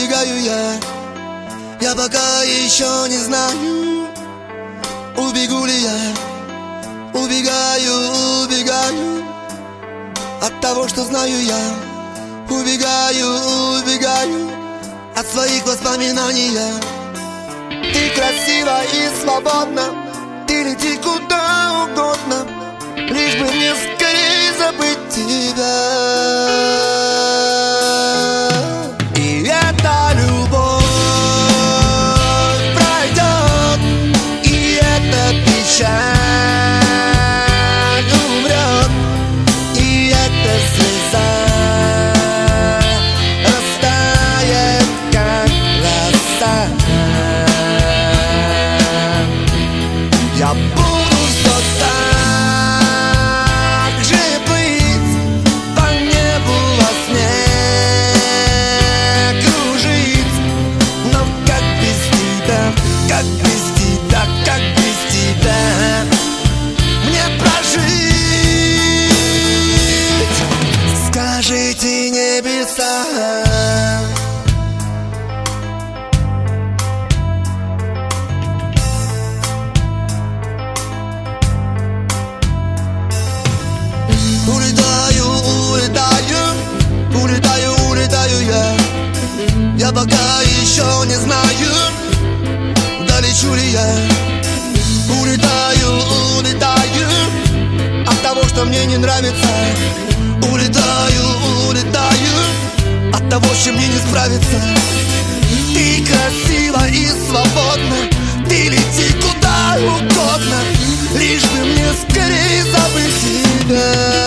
убегаю я пока еще не знаю, убегу ли я. Убегаю от того, что знаю я. Убегаю от своих воспоминаний. Ты красива и свободна, ты лети куда угодно, лишь бы мне скорее забыть тебя. И эта любовь пройдет, и эта печаль умрет, и эта слеза растает, как роса. Я буду все так же плыть по небу во сне, кружить. Но как без тебя, как без тебя, как без тебя мне прожить? Скажите, небеса. Улетаю я пока еще не знаю, долечу ли я. Улетаю от того, что мне не нравится. Улетаю от того, с чем мне не справиться. Ты красива и свободна, ты лети куда угодно, лишь бы мне скорее забыть тебя.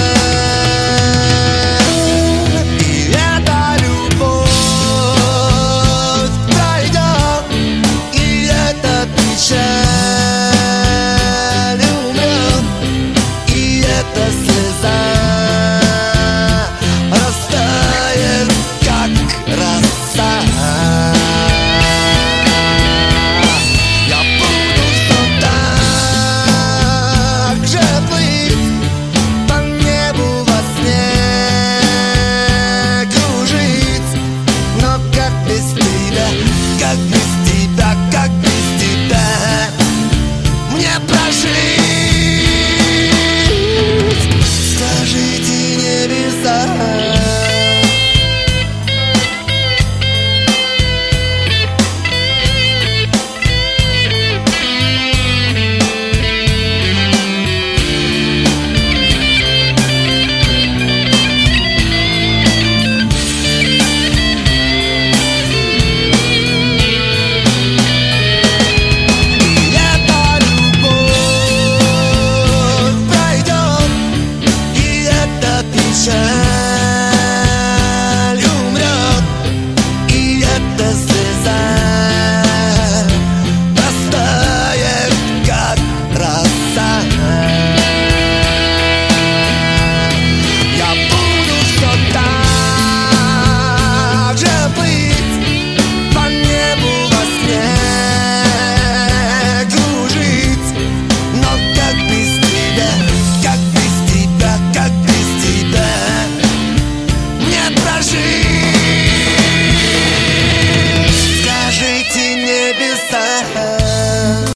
Печаль умрет, и эта слеза растает, как роса. Я буду все так же плыть по небу во сне, кружить. Но как без тебя, как без тебя, как без тебя мне прожить? Скажите, небеса. Печаль умрет, и эта слеза растает, как роса. Я буду все так же плыть по небу во сне, кружить. Но как без тебя, как без тебя, как без тебя мне прожить? Скажите, небеса.